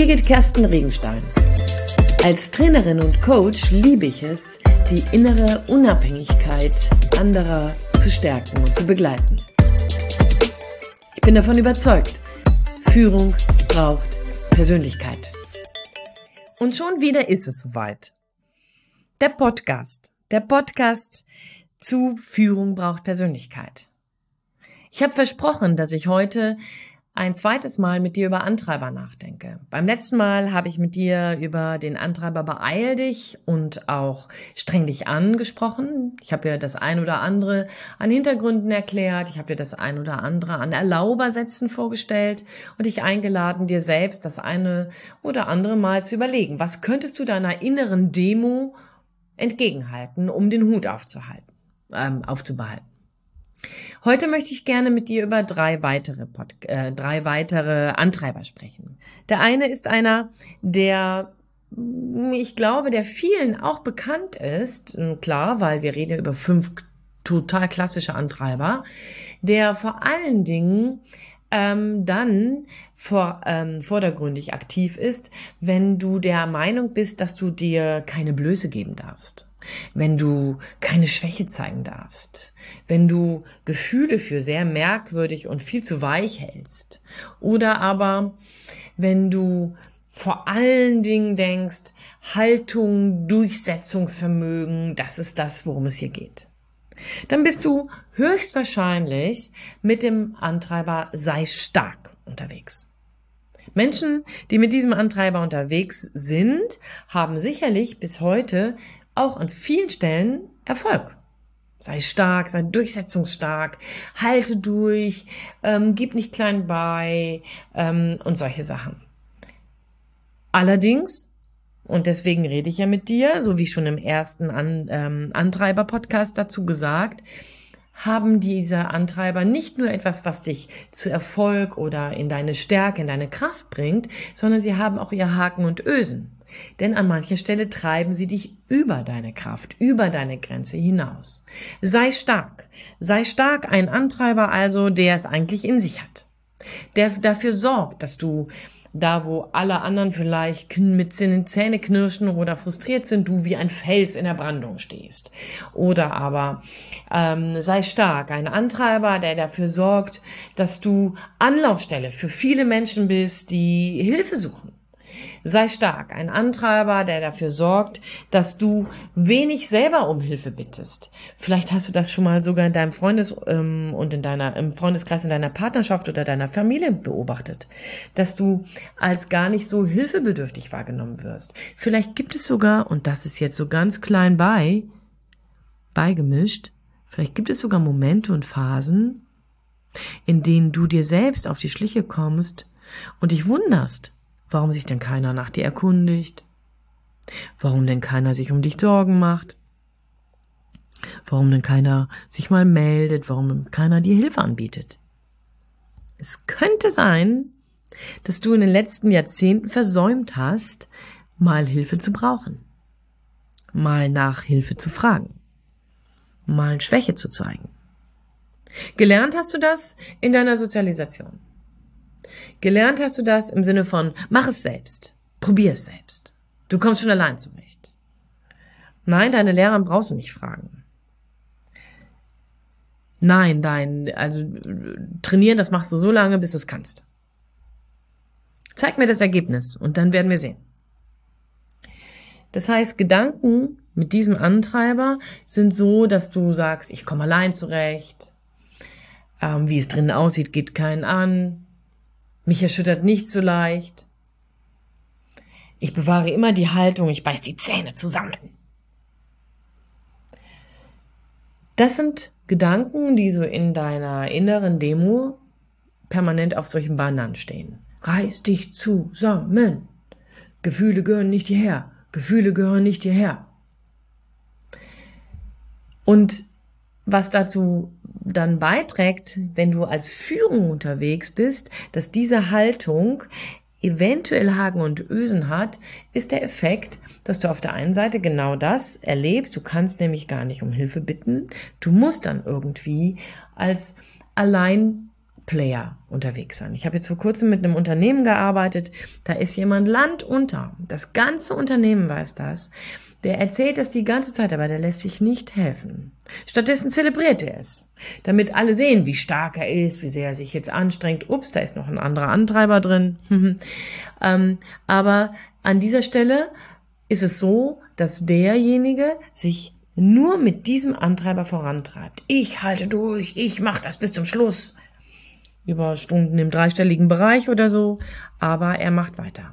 Birgit Kersten Regenstein. Als Trainerin und Coach liebe ich es, die innere Unabhängigkeit anderer zu stärken und zu begleiten. Ich bin davon überzeugt, Führung braucht Persönlichkeit. Und schon wieder ist es soweit. Der Podcast zu Führung braucht Persönlichkeit. Ich habe versprochen, dass ich heute ein zweites Mal mit dir über Antreiber nachdenke. Beim letzten Mal habe ich mit dir über den Antreiber Beeil dich und auch Streng dich an gesprochen. Ich habe dir das ein oder andere an Hintergründen erklärt. Ich habe dir das ein oder andere an Erlaubersätzen vorgestellt und dich eingeladen, dir selbst das eine oder andere Mal zu überlegen. Was könntest du deiner inneren Demo entgegenhalten, um den Hut aufzubehalten? Heute möchte ich gerne mit dir über drei weitere Antreiber sprechen. Der eine ist einer, der, ich glaube, der vielen auch bekannt ist, klar, weil wir reden über 5 total klassische Antreiber, der vor allen Dingen dann vordergründig aktiv ist, wenn du der Meinung bist, dass du dir keine Blöße geben darfst. Wenn du keine Schwäche zeigen darfst, wenn du Gefühle für sehr merkwürdig und viel zu weich hältst, oder aber wenn du vor allen Dingen denkst, Haltung, Durchsetzungsvermögen, das ist das, worum es hier geht. Dann bist du höchstwahrscheinlich mit dem Antreiber sei stark unterwegs. Menschen, die mit diesem Antreiber unterwegs sind, haben sicherlich bis heute auch an vielen Stellen Erfolg. Sei stark, sei durchsetzungsstark, halte durch, gib nicht klein bei und solche Sachen. Allerdings, und deswegen rede ich ja mit dir, so wie schon im ersten Antreiber-Podcast dazu gesagt, haben diese Antreiber nicht nur etwas, was dich zu Erfolg oder in deine Stärke, in deine Kraft bringt, sondern sie haben auch ihr Haken und Ösen. Denn an mancher Stelle treiben sie dich über deine Kraft, über deine Grenze hinaus. Sei stark, ein Antreiber also, der es eigentlich in sich hat. Der dafür sorgt, dass du da, wo alle anderen vielleicht mit den Zähnen knirschen oder frustriert sind, du wie ein Fels in der Brandung stehst. Oder aber sei stark, ein Antreiber, der dafür sorgt, dass du Anlaufstelle für viele Menschen bist, die Hilfe suchen. Sei stark, ein Antreiber, der dafür sorgt, dass du wenig selber um Hilfe bittest. Vielleicht hast du das schon mal sogar in deinem im Freundeskreis, in deiner Partnerschaft oder deiner Familie beobachtet, dass du als gar nicht so hilfebedürftig wahrgenommen wirst. Vielleicht gibt es sogar, und das ist jetzt so ganz klein beigemischt, vielleicht gibt es sogar Momente und Phasen, in denen du dir selbst auf die Schliche kommst und dich wunderst, warum sich denn keiner nach dir erkundigt? Warum denn keiner sich um dich Sorgen macht? Warum denn keiner sich mal meldet? Warum keiner dir Hilfe anbietet? Es könnte sein, dass du in den letzten Jahrzehnten versäumt hast, mal Hilfe zu brauchen, mal nach Hilfe zu fragen, mal Schwäche zu zeigen. Gelernt hast du das in deiner Sozialisation. Gelernt hast du das im Sinne von, mach es selbst, probier es selbst. Du kommst schon allein zurecht. Nein, deine Lehrer brauchst du nicht fragen. Nein, trainieren, das machst du so lange, bis du es kannst. Zeig mir das Ergebnis und dann werden wir sehen. Das heißt, Gedanken mit diesem Antreiber sind so, dass du sagst, ich komme allein zurecht, wie es drinnen aussieht, geht keinen an. Mich erschüttert nicht so leicht. Ich bewahre immer die Haltung, ich beiß die Zähne zusammen. Das sind Gedanken, die so in deiner inneren Demo permanent auf solchen Bannern stehen. Reiß dich zusammen. Gefühle gehören nicht hierher. Gefühle gehören nicht hierher. Und was dazu dann beiträgt, wenn du als Führung unterwegs bist, dass diese Haltung eventuell Haken und Ösen hat, ist der Effekt, dass du auf der einen Seite genau das erlebst. Du kannst nämlich gar nicht um Hilfe bitten. Du musst dann irgendwie als allein Player unterwegs sein. Ich habe jetzt vor kurzem mit einem Unternehmen gearbeitet, da ist jemand landunter. Das ganze Unternehmen weiß das. Der erzählt das die ganze Zeit, aber der lässt sich nicht helfen. Stattdessen zelebriert er es, damit alle sehen, wie stark er ist, wie sehr er sich jetzt anstrengt. Ups, da ist noch ein anderer Antreiber drin. Aber an dieser Stelle ist es so, dass derjenige sich nur mit diesem Antreiber vorantreibt. Ich halte durch, ich mache das bis zum Schluss. Über Stunden im dreistelligen Bereich oder so, aber er macht weiter.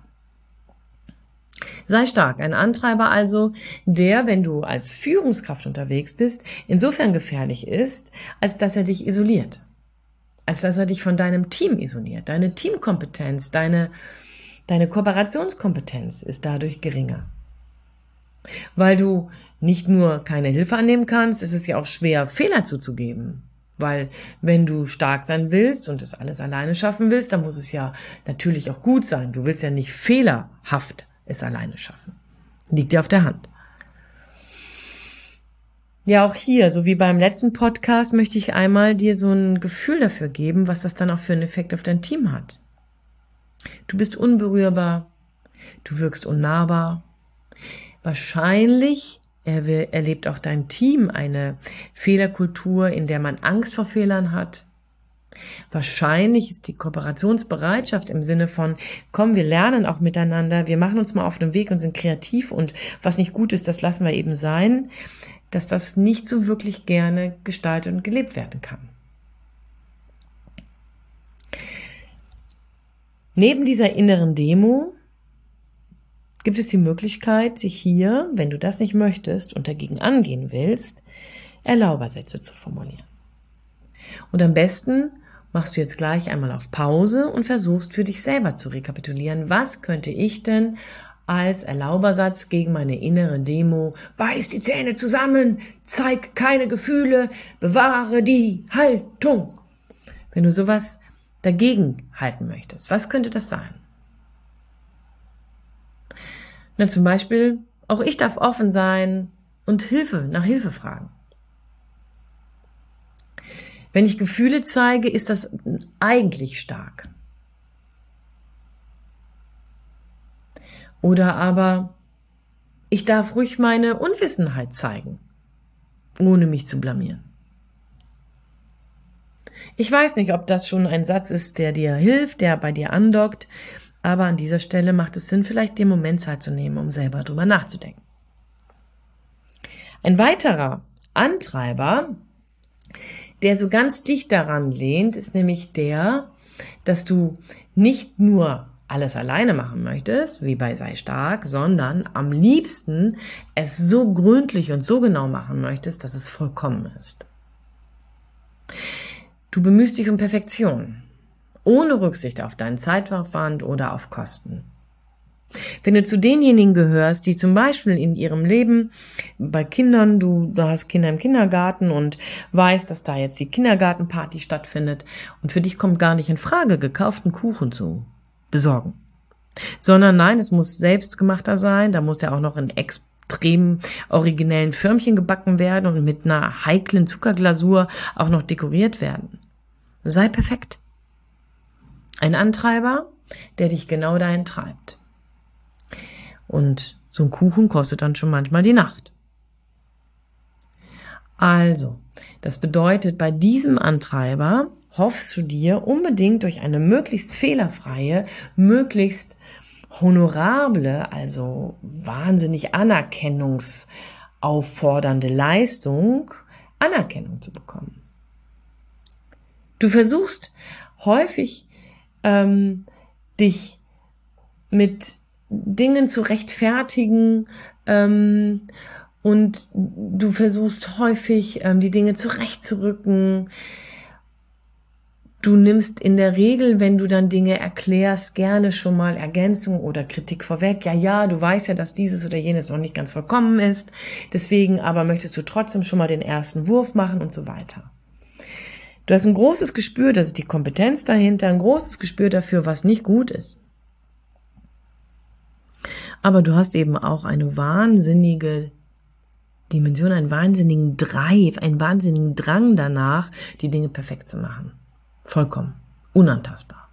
Sei stark, ein Antreiber also, der, wenn du als Führungskraft unterwegs bist, insofern gefährlich ist, als dass er dich isoliert. Als dass er dich von deinem Team isoliert. Deine Teamkompetenz, deine Kooperationskompetenz ist dadurch geringer. Weil du nicht nur keine Hilfe annehmen kannst, ist es ja auch schwer, Fehler zuzugeben. Weil wenn du stark sein willst und das alles alleine schaffen willst, dann muss es ja natürlich auch gut sein. Du willst ja nicht fehlerhaft es alleine schaffen. Liegt dir auf der Hand. Ja, auch hier, so wie beim letzten Podcast, möchte ich einmal dir so ein Gefühl dafür geben, was das dann auch für einen Effekt auf dein Team hat. Du bist unberührbar, du wirkst unnahbar. Wahrscheinlich erlebt auch dein Team eine Fehlerkultur, in der man Angst vor Fehlern hat. Wahrscheinlich ist die Kooperationsbereitschaft im Sinne von, komm, wir lernen auch miteinander, wir machen uns mal auf den Weg und sind kreativ und was nicht gut ist, das lassen wir eben sein, dass das nicht so wirklich gerne gestaltet und gelebt werden kann. Neben dieser inneren Demo gibt es die Möglichkeit, sich hier, wenn du das nicht möchtest und dagegen angehen willst, Erlaubersätze zu formulieren. Und am besten machst du jetzt gleich einmal auf Pause und versuchst für dich selber zu rekapitulieren, was könnte ich denn als Erlaubersatz gegen meine innere Demo, beiß die Zähne zusammen, zeig keine Gefühle, bewahre die Haltung. Wenn du sowas dagegen halten möchtest, was könnte das sein? Na, zum Beispiel, auch ich darf offen sein und nach Hilfe fragen. Wenn ich Gefühle zeige, ist das eigentlich stark. Oder aber, ich darf ruhig meine Unwissenheit zeigen, ohne mich zu blamieren. Ich weiß nicht, ob das schon ein Satz ist, der dir hilft, der bei dir andockt, aber an dieser Stelle macht es Sinn, vielleicht den Moment Zeit zu nehmen, um selber drüber nachzudenken. Ein weiterer Antreiber, der so ganz dicht daran lehnt, ist nämlich der, dass du nicht nur alles alleine machen möchtest, wie bei Sei stark, sondern am liebsten es so gründlich und so genau machen möchtest, dass es vollkommen ist. Du bemühst dich um Perfektion, ohne Rücksicht auf deinen Zeitaufwand oder auf Kosten. Wenn du zu denjenigen gehörst, die zum Beispiel in ihrem Leben bei Kindern, du hast Kinder im Kindergarten und weißt, dass da jetzt die Kindergartenparty stattfindet und für dich kommt gar nicht in Frage, gekauften Kuchen zu besorgen. Sondern nein, es muss selbstgemachter sein, da muss der auch noch in extrem originellen Förmchen gebacken werden und mit einer heiklen Zuckerglasur auch noch dekoriert werden. Sei perfekt. Ein Antreiber, der dich genau dahin treibt. Und so ein Kuchen kostet dann schon manchmal die Nacht. Also, das bedeutet, bei diesem Antreiber hoffst du dir unbedingt durch eine möglichst fehlerfreie, möglichst honorable, also wahnsinnig anerkennungsaufordernde Leistung, Anerkennung zu bekommen. Du versuchst häufig, dich mit Dingen zu rechtfertigen und du versuchst häufig, die Dinge zurechtzurücken. Du nimmst in der Regel, wenn du dann Dinge erklärst, gerne schon mal Ergänzung oder Kritik vorweg. Ja, du weißt ja, dass dieses oder jenes noch nicht ganz vollkommen ist. Deswegen aber möchtest du trotzdem schon mal den ersten Wurf machen und so weiter. Du hast ein großes Gespür, das ist die Kompetenz dahinter, ein großes Gespür dafür, was nicht gut ist. Aber du hast eben auch eine wahnsinnige Dimension, einen wahnsinnigen Drive, einen wahnsinnigen Drang danach, die Dinge perfekt zu machen. Vollkommen. unantastbar.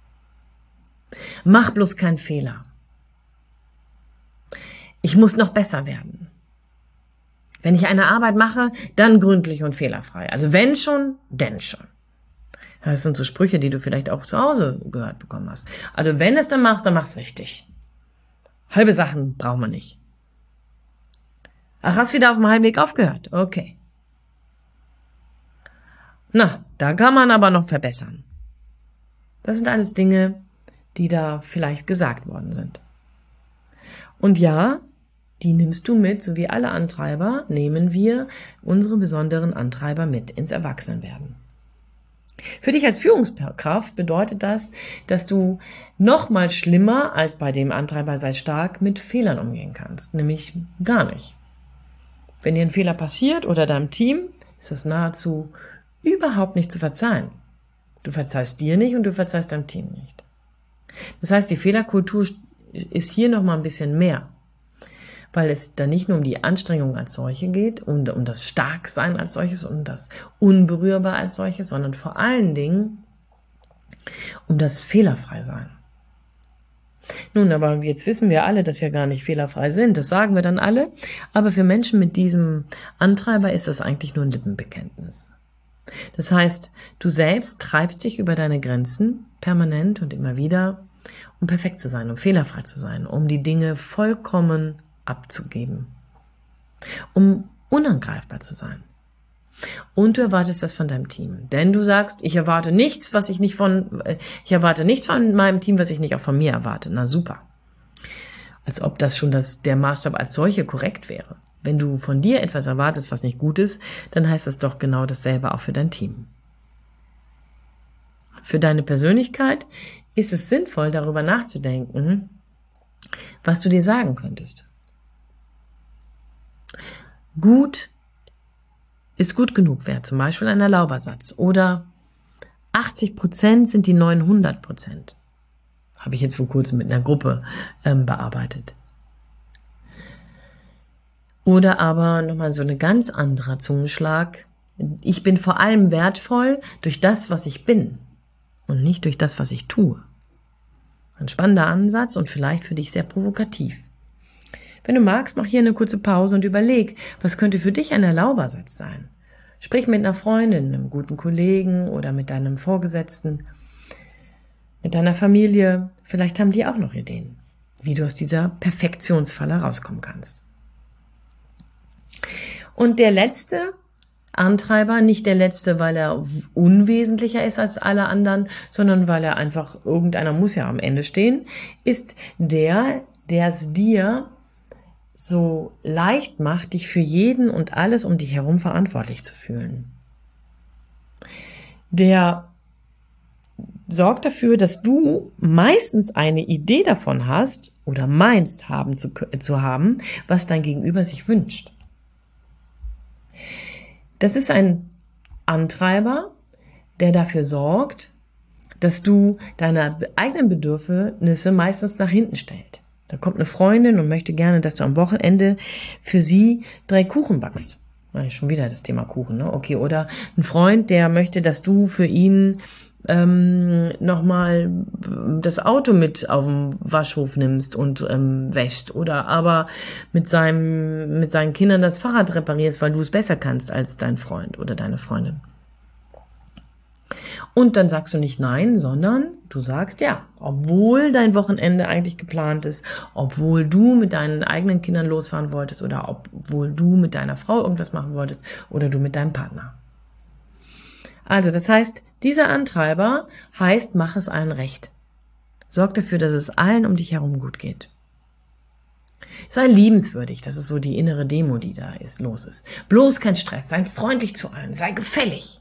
Mach bloß keinen Fehler. Ich muss noch besser werden. Wenn ich eine Arbeit mache, dann gründlich und fehlerfrei. Also wenn schon, denn schon. Das sind so Sprüche, die du vielleicht auch zu Hause gehört bekommen hast. Also wenn es dann mach's richtig. Halbe Sachen brauchen wir nicht. Ach, hast wieder auf dem halben Weg aufgehört? Okay. Na, da kann man aber noch verbessern. Das sind alles Dinge, die da vielleicht gesagt worden sind. Und ja, die nimmst du mit, so wie alle Antreiber, nehmen wir unsere besonderen Antreiber mit ins Erwachsenwerden. Für dich als Führungskraft bedeutet das, dass du noch mal schlimmer als bei dem Antreiber sei stark mit Fehlern umgehen kannst, nämlich gar nicht. Wenn dir ein Fehler passiert oder deinem Team, ist das nahezu überhaupt nicht zu verzeihen. Du verzeihst dir nicht und du verzeihst deinem Team nicht. Das heißt, die Fehlerkultur ist hier noch mal ein bisschen mehr, weil es da nicht nur um die Anstrengung als solche geht und um das Starksein als solches und das Unberührbar als solches, sondern vor allen Dingen um das Fehlerfrei-Sein. Nun, aber jetzt wissen wir alle, dass wir gar nicht fehlerfrei sind. Das sagen wir dann alle. Aber für Menschen mit diesem Antreiber ist das eigentlich nur ein Lippenbekenntnis. Das heißt, du selbst treibst dich über deine Grenzen permanent und immer wieder, um perfekt zu sein, um fehlerfrei zu sein, um die Dinge vollkommen abzugeben, um unangreifbar zu sein. Und du erwartest das von deinem Team. Denn du sagst, ich erwarte nichts von meinem Team, was ich nicht auch von mir erwarte. Na super. Als ob das schon der Maßstab als solche korrekt wäre. Wenn du von dir etwas erwartest, was nicht gut ist, dann heißt das doch genau dasselbe auch für dein Team. Für deine Persönlichkeit ist es sinnvoll, darüber nachzudenken, was du dir sagen könntest. Gut ist gut genug wert, zum Beispiel ein Erlaubersatz. Oder 80% sind die neuen 100%. Habe ich jetzt vor kurzem mit einer Gruppe bearbeitet. Oder aber nochmal so ein ganz anderer Zungenschlag. Ich bin vor allem wertvoll durch das, was ich bin und nicht durch das, was ich tue. Ein spannender Ansatz und vielleicht für dich sehr provokativ. Wenn du magst, mach hier eine kurze Pause und überleg, was könnte für dich ein Erlaubersatz sein. Sprich mit einer Freundin, einem guten Kollegen oder mit deinem Vorgesetzten, mit deiner Familie. Vielleicht haben die auch noch Ideen, wie du aus dieser Perfektionsfalle rauskommen kannst. Und der letzte Antreiber, nicht der letzte, weil er unwesentlicher ist als alle anderen, sondern weil er einfach, irgendeiner muss ja am Ende stehen, ist der es dir so leicht macht, dich für jeden und alles um dich herum verantwortlich zu fühlen. Der sorgt dafür, dass du meistens eine Idee davon hast oder meinst zu haben, was dein Gegenüber sich wünscht. Das ist ein Antreiber, der dafür sorgt, dass du deine eigenen Bedürfnisse meistens nach hinten stellst. Da kommt eine Freundin und möchte gerne, dass du am Wochenende für sie 3 Kuchen backst. Schon wieder das Thema Kuchen, ne? Okay, oder ein Freund, der möchte, dass du für ihn nochmal das Auto mit auf den Waschhof nimmst und wäschst. Oder aber mit seinen Kindern das Fahrrad reparierst, weil du es besser kannst als dein Freund oder deine Freundin. Und dann sagst du nicht nein, sondern du sagst ja, obwohl dein Wochenende eigentlich geplant ist, obwohl du mit deinen eigenen Kindern losfahren wolltest oder obwohl du mit deiner Frau irgendwas machen wolltest oder du mit deinem Partner. Also das heißt, dieser Antreiber heißt, mach es allen recht. Sorg dafür, dass es allen um dich herum gut geht. Sei liebenswürdig, das ist so die innere Demo, die da los ist. Bloß kein Stress, sei freundlich zu allen, sei gefällig.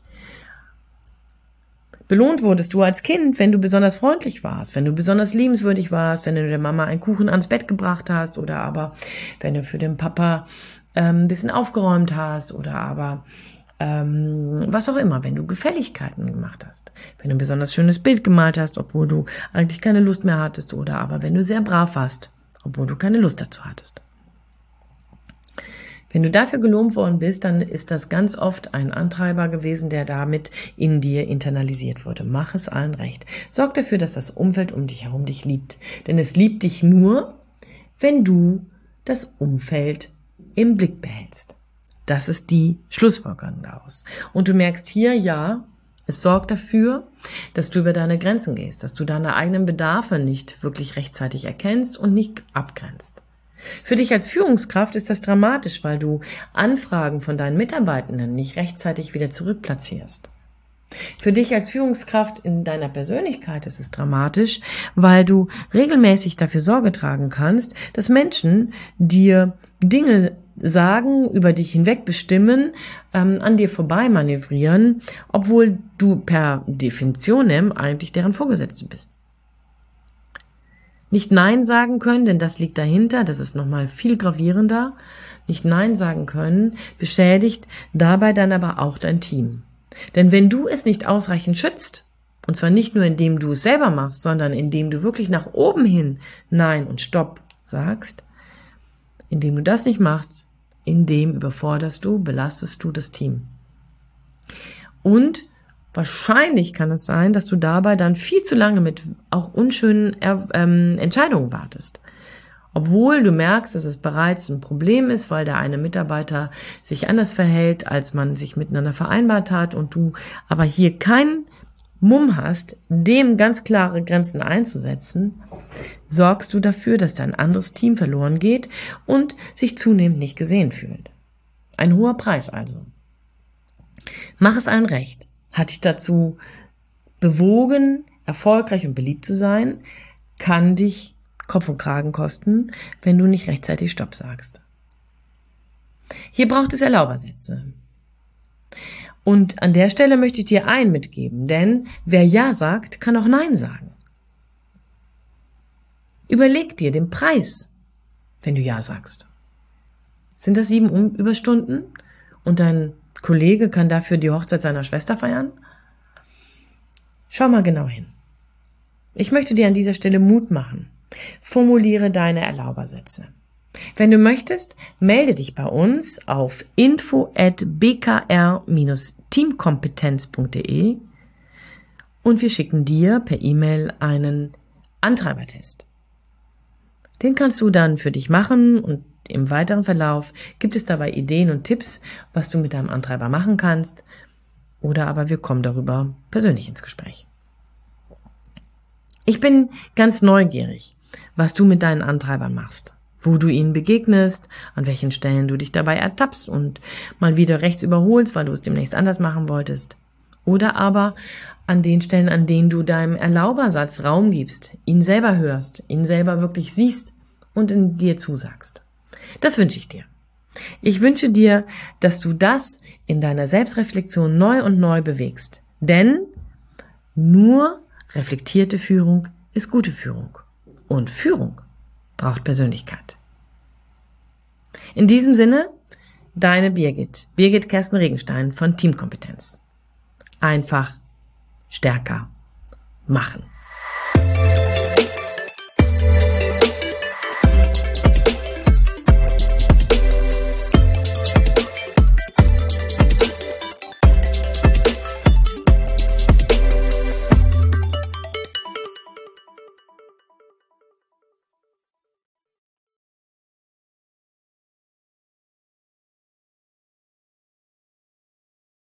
Belohnt wurdest du als Kind, wenn du besonders freundlich warst, wenn du besonders liebenswürdig warst, wenn du der Mama einen Kuchen ans Bett gebracht hast oder aber wenn du für den Papa ein bisschen aufgeräumt hast oder aber was auch immer, wenn du Gefälligkeiten gemacht hast, wenn du ein besonders schönes Bild gemalt hast, obwohl du eigentlich keine Lust mehr hattest oder aber wenn du sehr brav warst, obwohl du keine Lust dazu hattest. Wenn du dafür gelobt worden bist, dann ist das ganz oft ein Antreiber gewesen, der damit in dir internalisiert wurde. Mach es allen recht. Sorg dafür, dass das Umfeld um dich herum dich liebt. Denn es liebt dich nur, wenn du das Umfeld im Blick behältst. Das ist die Schlussfolgerung daraus. Und du merkst hier, ja, es sorgt dafür, dass du über deine Grenzen gehst, dass du deine eigenen Bedarfe nicht wirklich rechtzeitig erkennst und nicht abgrenzt. Für dich als Führungskraft ist das dramatisch, weil du Anfragen von deinen Mitarbeitenden nicht rechtzeitig wieder zurückplatzierst. Für dich als Führungskraft in deiner Persönlichkeit ist es dramatisch, weil du regelmäßig dafür Sorge tragen kannst, dass Menschen dir Dinge sagen, über dich hinweg bestimmen, an dir vorbei manövrieren, obwohl du per Definition eigentlich deren Vorgesetzte bist. Nicht Nein sagen können, denn das liegt dahinter, das ist nochmal viel gravierender. Nicht Nein sagen können, beschädigt dabei dann aber auch dein Team. Denn wenn du es nicht ausreichend schützt, und zwar nicht nur indem du es selber machst, sondern indem du wirklich nach oben hin Nein und Stopp sagst, indem du das nicht machst, indem überforderst du, belastest du das Team. Und wahrscheinlich kann es sein, dass du dabei dann viel zu lange mit auch unschönen Entscheidungen wartest. Obwohl du merkst, dass es bereits ein Problem ist, weil der eine Mitarbeiter sich anders verhält, als man sich miteinander vereinbart hat und du aber hier keinen Mumm hast, dem ganz klare Grenzen einzusetzen, sorgst du dafür, dass dein anderes Team verloren geht und sich zunehmend nicht gesehen fühlt. Ein hoher Preis also. Mach es allen recht. Hat dich dazu bewogen, erfolgreich und beliebt zu sein, kann dich Kopf und Kragen kosten, wenn du nicht rechtzeitig Stopp sagst. Hier braucht es Erlaubersätze. Und an der Stelle möchte ich dir einen mitgeben, denn wer Ja sagt, kann auch Nein sagen. Überleg dir den Preis, wenn du Ja sagst. Sind das 7 Überstunden und dein Kollege kann dafür die Hochzeit seiner Schwester feiern? Schau mal genau hin. Ich möchte dir an dieser Stelle Mut machen. Formuliere deine Erlaubersätze. Wenn du möchtest, melde dich bei uns auf info@bkr-teamkompetenz.de und wir schicken dir per E-Mail einen Antreibertest. Den kannst du dann für dich machen und im weiteren Verlauf gibt es dabei Ideen und Tipps, was du mit deinem Antreiber machen kannst, oder aber wir kommen darüber persönlich ins Gespräch. Ich bin ganz neugierig, was du mit deinen Antreibern machst, wo du ihnen begegnest, an welchen Stellen du dich dabei ertappst und mal wieder rechts überholst, weil du es demnächst anders machen wolltest. Oder aber an den Stellen, an denen du deinem Erlaubersatz Raum gibst, ihn selber hörst, ihn selber wirklich siehst und in dir zusagst. Das wünsche ich dir. Ich wünsche dir, dass du das in deiner Selbstreflexion neu und neu bewegst. Denn nur reflektierte Führung ist gute Führung. Und Führung braucht Persönlichkeit. In diesem Sinne, deine Birgit Kersten Regenstein von Teamkompetenz. Einfach stärker machen.